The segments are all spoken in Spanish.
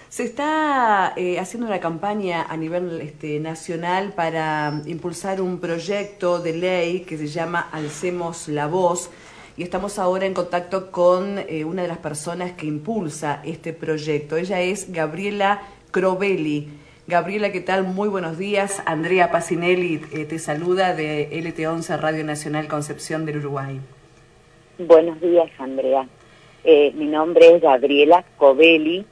Se está haciendo una campaña a nivel nacional para impulsar un proyecto de ley que se llama Alcemos la Voz, y estamos ahora en contacto con una de las personas que impulsa este proyecto. Ella es Gabriela Crovelli. Gabriela, ¿qué tal? Muy buenos días. Andrea Pacinelli te saluda de LT11 Radio Nacional Concepción del Uruguay. Buenos días, Andrea. Mi nombre es Gabriela Crovelli.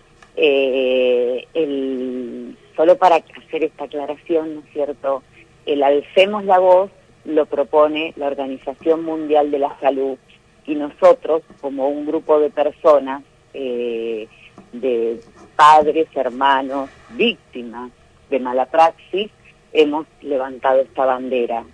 Solo para hacer esta aclaración, ¿no es cierto? El Alcemos la Voz lo propone la Organización Mundial de la Salud, y nosotros, como un grupo de personas, de padres, hermanos, víctimas de mala praxis, hemos levantado esta bandera.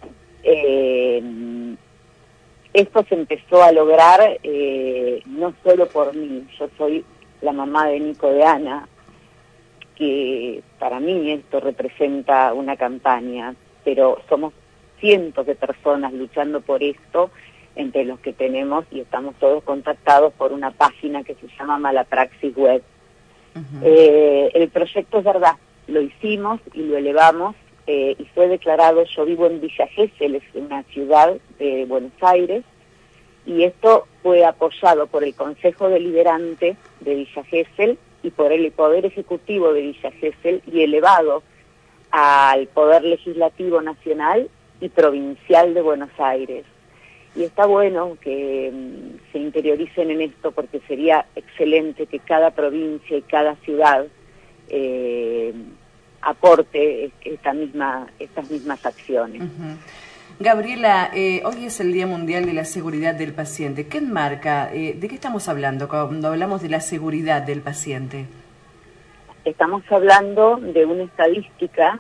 Esto se empezó a lograr no solo por mí. Yo soy la mamá de Nico de Ana, que para mí esto representa una campaña, pero somos cientos de personas luchando por esto, entre los que tenemos y estamos todos contactados por una página que se llama Malapraxis Web. El proyecto es verdad, lo hicimos y lo elevamos, y fue declarado. Yo vivo en Villa Gesell, es una ciudad de Buenos Aires, y esto fue apoyado por el Consejo Deliberante de Villa Gesell y por el Poder Ejecutivo de Villa Gesell, y elevado al Poder Legislativo Nacional y Provincial de Buenos Aires. Y está bueno que se interioricen en esto, porque sería excelente que cada provincia y cada ciudad aporte estas mismas acciones. Gabriela, hoy es el Día Mundial de la Seguridad del Paciente. ¿Qué enmarca? ¿De qué estamos hablando cuando hablamos de la seguridad del paciente? Estamos hablando de una estadística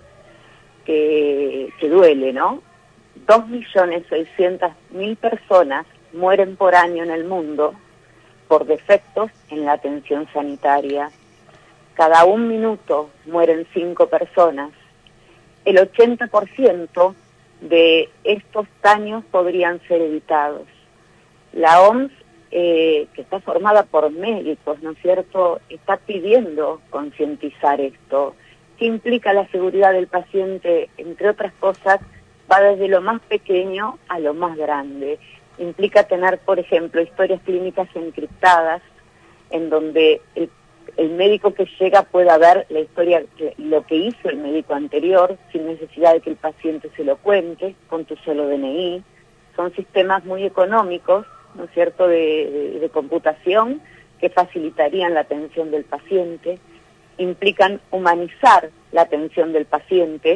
que duele, ¿no? 2.600.000 personas mueren por año en el mundo por defectos en la atención sanitaria. Cada 1 minuto mueren 5 personas. El 80% de estos daños podrían ser evitados. La OMS, que está formada por médicos, ¿no es cierto?, está pidiendo concientizar esto. ¿Qué implica la seguridad del paciente? Entre otras cosas, va desde lo más pequeño a lo más grande. Implica tener, por ejemplo, historias clínicas encriptadas, en donde el médico que llega pueda ver la historia, lo que hizo el médico anterior, sin necesidad de que el paciente se lo cuente, con tu solo DNI. Son sistemas muy económicos, ¿no es cierto?, de computación, que facilitarían la atención del paciente. Implican humanizar la atención del paciente.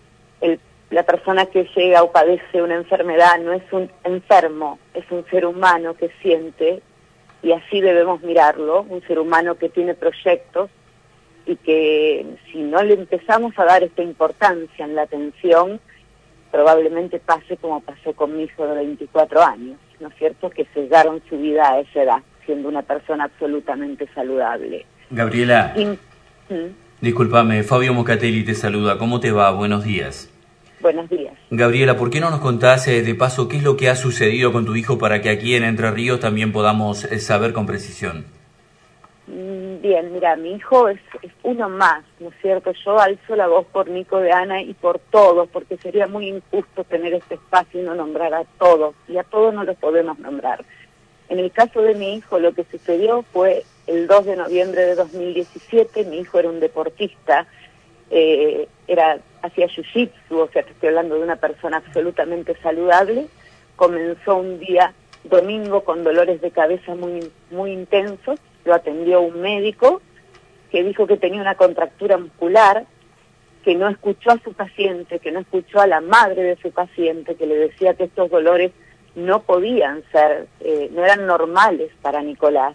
La persona que llega o padece una enfermedad no es un enfermo, es un ser humano que siente, y así debemos mirarlo, un ser humano que tiene proyectos, y que si no le empezamos a dar esta importancia en la atención, probablemente pase como pasó con mi hijo de 24 años, ¿no es cierto?, que cegaron su vida a esa edad, siendo una persona absolutamente saludable. Gabriela, discúlpame, Fabio Mocatelli te saluda. ¿Cómo te va? Buenos días. Buenos días. Gabriela, ¿por qué no nos contás de paso qué es lo que ha sucedido con tu hijo para que aquí en Entre Ríos también podamos saber con precisión? Bien, mira, mi hijo es uno más, ¿no es cierto? Yo alzo la voz por Nico de Ana y por todos, porque sería muy injusto tener este espacio y no nombrar a todos, y a todos no los podemos nombrar. En el caso de mi hijo, lo que sucedió fue el 2 de noviembre de 2017, mi hijo era un deportista, hacía jiu-jitsu, o sea que estoy hablando de una persona absolutamente saludable. Comenzó un día domingo con dolores de cabeza muy intensos, lo atendió un médico que dijo que tenía una contractura muscular, que no escuchó a su paciente, que no escuchó a la madre de su paciente, que le decía que estos dolores no podían ser, no eran normales para Nicolás.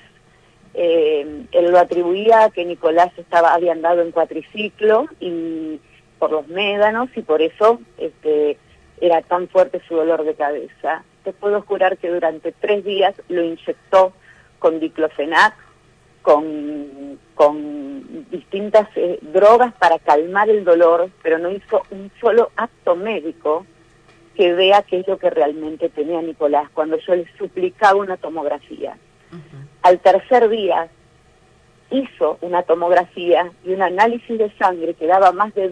Él lo atribuía a que Nicolás había andado en cuatriciclo y por los médanos, y por eso era tan fuerte su dolor de cabeza. Te puedo jurar que durante 3 días lo inyectó con diclofenac, con distintas drogas para calmar el dolor, pero no hizo un solo acto médico que vea qué es lo que realmente tenía Nicolás, cuando yo le suplicaba una tomografía. Al tercer día hizo una tomografía y un análisis de sangre que daba más de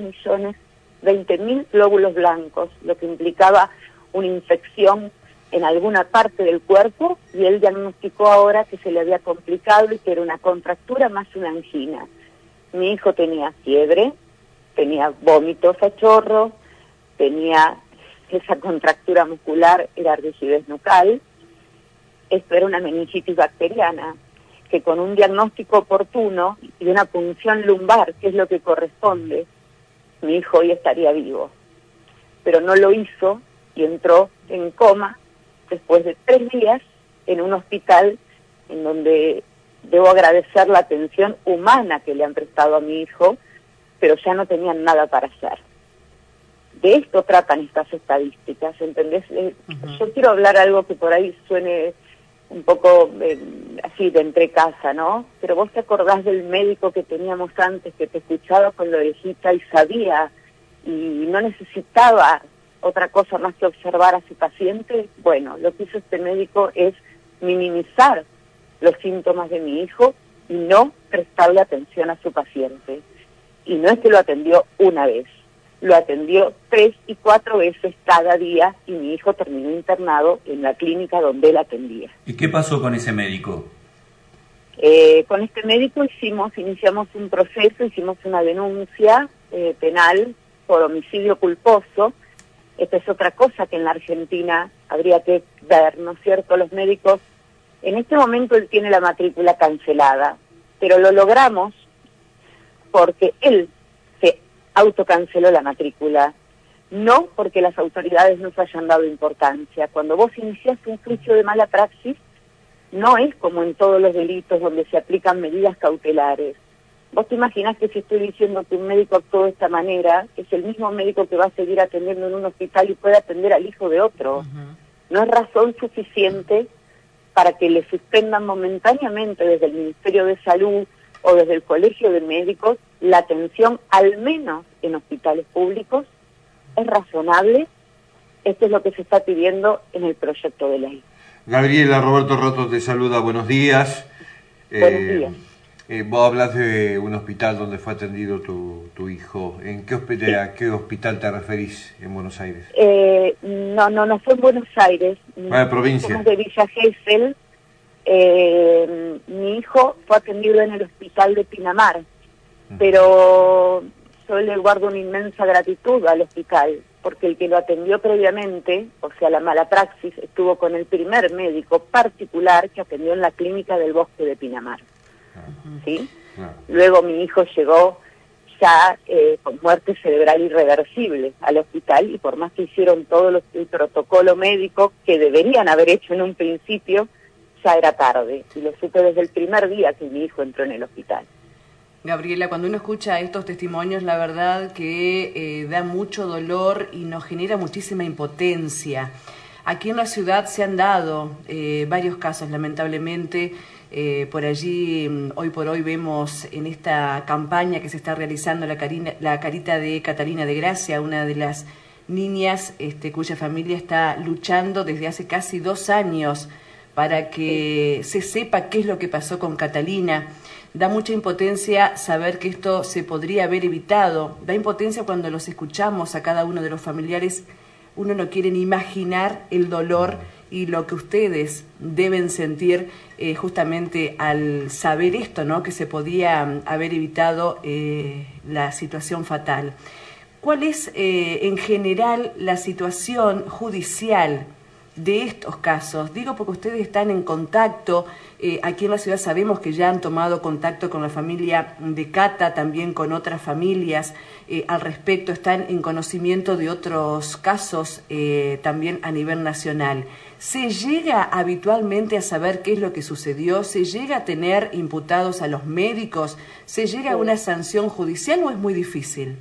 20.000 glóbulos blancos, lo que implicaba una infección en alguna parte del cuerpo, y él diagnosticó ahora que se le había complicado y que era una contractura más una angina. Mi hijo tenía fiebre, tenía vómitos a chorro, tenía esa contractura muscular, era rigidez nucal. Esto era una meningitis bacteriana, que con un diagnóstico oportuno y una punción lumbar, que es lo que corresponde, mi hijo hoy estaría vivo. Pero no lo hizo y entró en coma después de 3 días en un hospital en donde debo agradecer la atención humana que le han prestado a mi hijo, pero ya no tenían nada para hacer. De esto tratan estas estadísticas, ¿entendés? Yo quiero hablar algo que por ahí suene un poco así de entre casa, ¿no? Pero vos te acordás del médico que teníamos antes, que te escuchaba con la orejita y sabía, y no necesitaba otra cosa más que observar a su paciente. Bueno, lo que hizo este médico es minimizar los síntomas de mi hijo y no prestarle atención a su paciente. Y no es que lo atendió una vez, lo atendió 3 y 4 veces cada día, y mi hijo terminó internado en la clínica donde él atendía. ¿Y qué pasó con ese médico? Con este médico iniciamos un proceso, hicimos una denuncia penal por homicidio culposo. Esta es otra cosa que en la Argentina habría que ver, ¿no es cierto? Los médicos, en este momento él tiene la matrícula cancelada, pero lo logramos porque él se autocanceló la matrícula, no porque las autoridades nos hayan dado importancia. Cuando vos iniciás un juicio de mala praxis, no es como en todos los delitos donde se aplican medidas cautelares. Vos te imaginás que si estoy diciendo que un médico actuó de esta manera, es el mismo médico que va a seguir atendiendo en un hospital y puede atender al hijo de otro. No es razón suficiente para que le suspendan momentáneamente desde el Ministerio de Salud o desde el Colegio de Médicos la atención, al menos en hospitales públicos. Es razonable. Esto es lo que se está pidiendo en el proyecto de ley. Gabriela, Roberto Roto te saluda, buenos días. Buenos días. Vos hablas de un hospital donde fue atendido tu hijo. ¿En qué hospital, a qué hospital te referís en Buenos Aires? No fue en Buenos Aires. Provincia. Somos de Villa Gesell. Mi hijo fue atendido en el hospital de Pinamar, pero yo le guardo una inmensa gratitud al hospital, porque el que lo atendió previamente, o sea, la mala praxis, estuvo con el primer médico particular que atendió en la clínica del Bosque de Pinamar. ¿Sí? Luego mi hijo llegó ya con muerte cerebral irreversible al hospital, y por más que hicieron todo el protocolo médico que deberían haber hecho en un principio, ya era tarde, y lo supe desde el primer día que mi hijo entró en el hospital. Gabriela, cuando uno escucha estos testimonios, la verdad que da mucho dolor y nos genera muchísima impotencia. Aquí en la ciudad se han dado varios casos, lamentablemente. Por allí, hoy por hoy, vemos en esta campaña que se está realizando la carita de Catalina de Gracia, una de las niñas cuya familia está luchando desde hace casi 2 años para que se sepa qué es lo que pasó con Catalina. Da mucha impotencia saber que esto se podría haber evitado. Da impotencia cuando los escuchamos a cada uno de los familiares. Uno no quiere ni imaginar el dolor y lo que ustedes deben sentir justamente al saber esto, ¿no? Que se podía haber evitado la situación fatal. ¿Cuál es en general la situación judicial de estos casos? Digo porque ustedes están en contacto, aquí en la ciudad sabemos que ya han tomado contacto con la familia de Cata, también con otras familias al respecto, están en conocimiento de otros casos también a nivel nacional. ¿Se llega habitualmente a saber qué es lo que sucedió? ¿Se llega a tener imputados a los médicos? ¿Se llega a una sanción judicial o es muy difícil?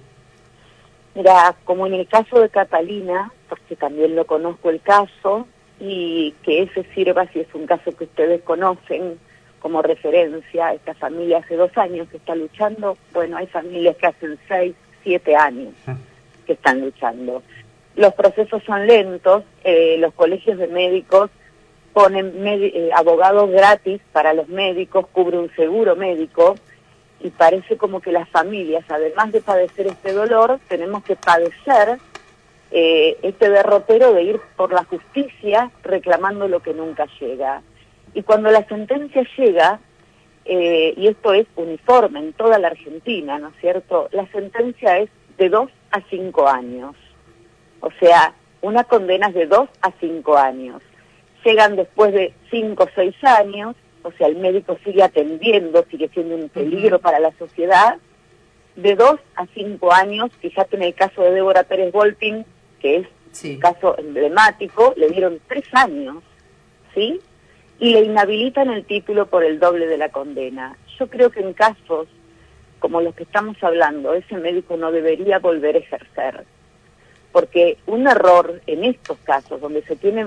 Mira, como en el caso de Catalina, porque también lo conozco el caso, y que ese sirva, si es un caso que ustedes conocen, como referencia. Esta familia hace 2 años que está luchando. Bueno, hay familias que hacen 6, 7 años que están luchando. Los procesos son lentos, los colegios de médicos ponen abogados gratis para los médicos, cubre un seguro médico, y parece como que las familias, además de padecer este dolor, tenemos que padecer este derrotero de ir por la justicia reclamando lo que nunca llega. Y cuando la sentencia llega, y esto es uniforme en toda la Argentina, ¿no es cierto?, la sentencia es de 2 a 5 años. O sea, una condena es de 2 a 5 años. Llegan después de 5 o 6 años, o sea, el médico sigue atendiendo, sigue siendo un peligro para la sociedad. De 2 a 5 años, fíjate en el caso de Débora Pérez Volpin, que es un caso emblemático, le dieron 3 años, ¿sí?, y le inhabilitan el título por el doble de la condena. Yo creo que en casos como los que estamos hablando, ese médico no debería volver a ejercer, porque un error en estos casos, donde se tiene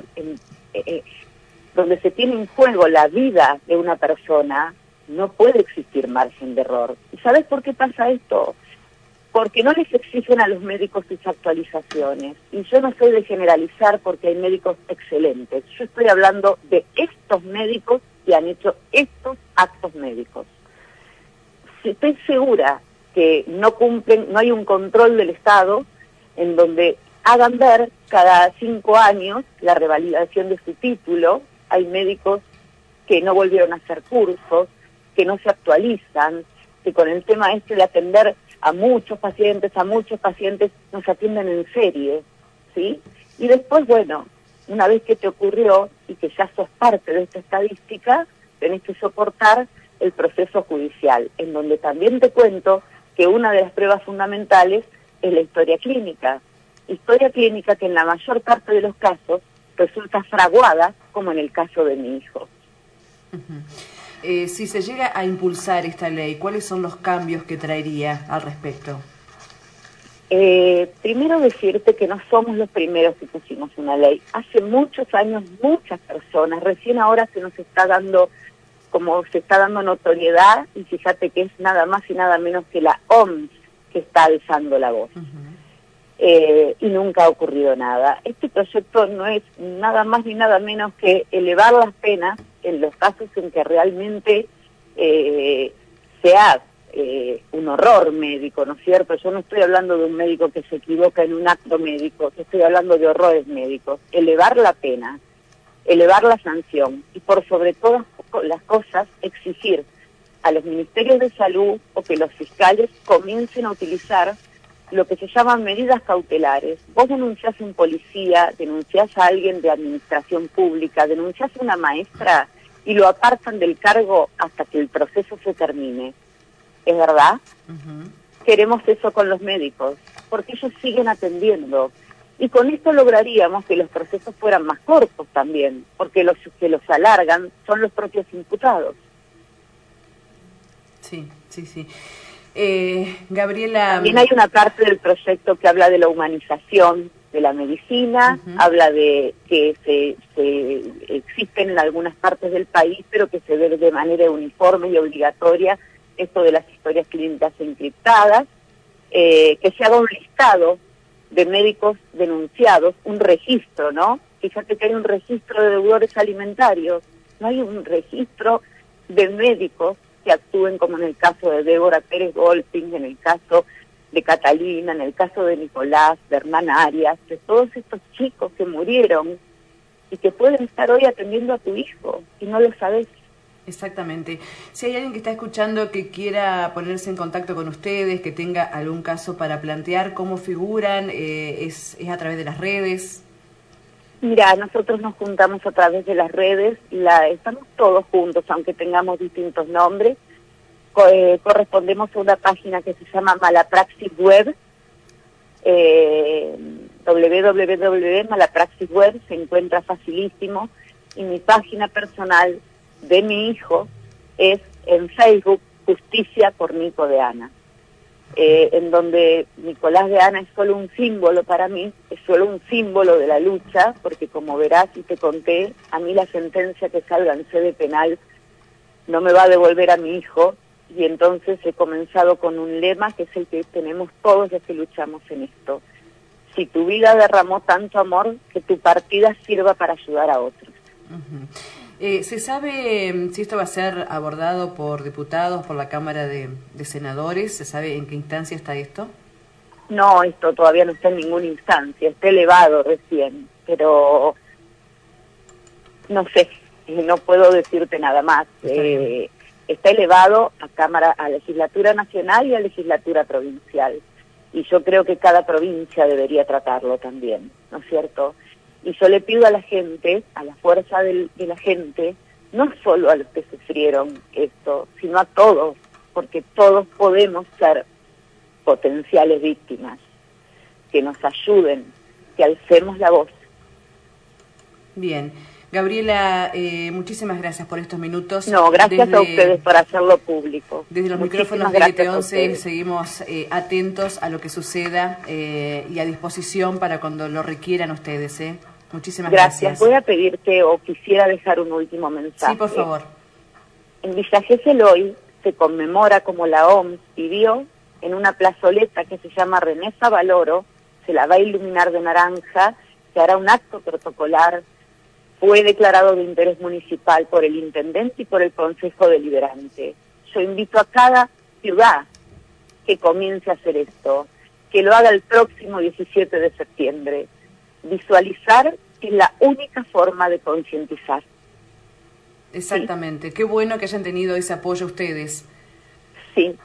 en juego la vida de una persona, no puede existir margen de error. ¿Y sabes por qué pasa esto? Porque no les exigen a los médicos sus actualizaciones. Y yo no soy de generalizar porque hay médicos excelentes. Yo estoy hablando de estos médicos que han hecho estos actos médicos. Si estoy segura que no cumplen, no hay un control del Estado en donde hagan ver cada 5 años la revalidación de su título. Hay médicos que no volvieron a hacer cursos, que no se actualizan, que con el tema de atender a muchos pacientes nos atienden en serie, ¿sí? Y después, bueno, una vez que te ocurrió y que ya sos parte de esta estadística, tenés que soportar el proceso judicial, en donde también te cuento que una de las pruebas fundamentales es la historia clínica que en la mayor parte de los casos resulta fraguada, como en el caso de mi hijo. Si se llega a impulsar esta ley, ¿cuáles son los cambios que traería al respecto? Primero decirte que no somos los primeros que pusimos una ley. Hace muchos años, muchas personas, recién ahora se nos está dando, como se está dando notoriedad, y fíjate que es nada más y nada menos que la OMS que está alzando la voz. Y nunca ha ocurrido nada. Este proyecto no es nada más ni nada menos que elevar las penas en los casos en que realmente sea un horror médico, ¿no es cierto? Yo no estoy hablando de un médico que se equivoca en un acto médico, yo estoy hablando de horrores médicos. Elevar la pena, elevar la sanción y por sobre todas las cosas exigir a los ministerios de salud o que los fiscales comiencen a utilizar lo que se llaman medidas cautelares. Vos denunciás a un policía, denunciás a alguien de administración pública, denunciás a una maestra y lo apartan del cargo hasta que el proceso se termine. ¿Es verdad? Queremos eso con los médicos, porque ellos siguen atendiendo. Y con esto lograríamos que los procesos fueran más cortos también, porque los que los alargan son los propios imputados. Sí. Gabriela... También hay una parte del proyecto que habla de la humanización de la medicina, habla de que existen en algunas partes del país, pero que se ve de manera uniforme y obligatoria esto de las historias clínicas encriptadas, que se haga un listado de médicos denunciados, un registro, ¿no? Fíjate que hay un registro de deudores alimentarios, no hay un registro de médicos que actúen como en el caso de Débora Pérez Volpin, en el caso de Catalina, en el caso de Nicolás, de Hernán Arias, de todos estos chicos que murieron y que pueden estar hoy atendiendo a tu hijo y no lo sabes. Exactamente. Si hay alguien que está escuchando que quiera ponerse en contacto con ustedes, que tenga algún caso para plantear, ¿cómo figuran? ¿Es a través de las redes? Mira, nosotros nos juntamos a través de las redes, estamos todos juntos, aunque tengamos distintos nombres. Correspondemos a una página que se llama Malapraxis Web, www.malapraxisweb, se encuentra facilísimo, y mi página personal de mi hijo es en Facebook, Justicia por Nico de Ana. En donde Nicolás de Ana es solo un símbolo para mí, es solo un símbolo de la lucha, porque como verás y te conté, a mí la sentencia que salga en sede penal no me va a devolver a mi hijo, y entonces he comenzado con un lema que es el que tenemos todos los que luchamos en esto. Si tu vida derramó tanto amor, que tu partida sirva para ayudar a otros. ¿Se sabe si esto va a ser abordado por diputados, por la Cámara de Senadores? ¿Se sabe en qué instancia está esto? No, esto todavía no está en ninguna instancia, está elevado recién, pero no sé, no puedo decirte nada más. Está elevado a legislatura nacional y a legislatura provincial, y yo creo que cada provincia debería tratarlo también, ¿no es cierto? Y yo le pido a la gente, a la fuerza de la gente, no solo a los que sufrieron esto, sino a todos, porque todos podemos ser potenciales víctimas, que nos ayuden, que alcemos la voz. Bien. Gabriela, muchísimas gracias por estos minutos. No, gracias a ustedes por hacerlo público. Desde los micrófonos de LT11 seguimos atentos a lo que suceda y a disposición para cuando lo requieran ustedes. Muchísimas gracias. Voy a pedirte o quisiera dejar un último mensaje. Sí, por favor. En Villa Gesell hoy se conmemora, como la OMS pidió, en una plazoleta que se llama René Valoro, se la va a iluminar de naranja, se hará un acto protocolar. Fue declarado de interés municipal por el intendente y por el Consejo Deliberante. Yo invito a cada ciudad que comience a hacer esto, que lo haga el próximo 17 de septiembre. Visualizar es la única forma de concientizar. Exactamente. ¿Sí? Qué bueno que hayan tenido ese apoyo ustedes. Sí,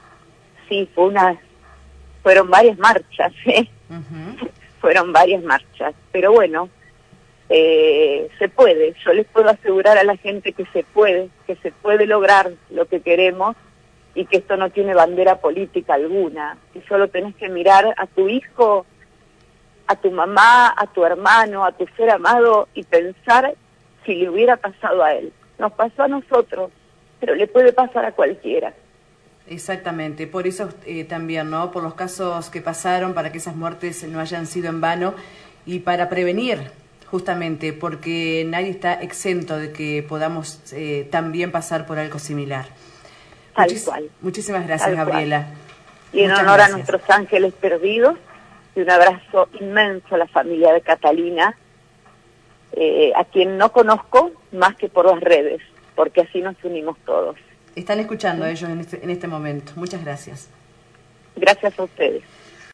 fueron varias marchas, Fueron varias marchas, pero bueno, se puede. Yo les puedo asegurar a la gente que se puede lograr lo que queremos y que esto no tiene bandera política alguna, que solo tenés que mirar a tu hijo, a tu mamá, a tu hermano, a tu ser amado y pensar si le hubiera pasado a él. Nos pasó a nosotros, pero le puede pasar a cualquiera. Exactamente, por eso también, ¿no? Por los casos que pasaron, para que esas muertes no hayan sido en vano y para prevenir, justamente, porque nadie está exento de que podamos también pasar por algo similar. Tal cual. Muchísimas gracias, Gabriela. Y en honor a nuestros ángeles perdidos, y un abrazo inmenso a la familia de Catalina, a quien no conozco más que por las redes, porque así nos unimos todos. Están escuchando ellos en este momento. Muchas gracias. Gracias a ustedes.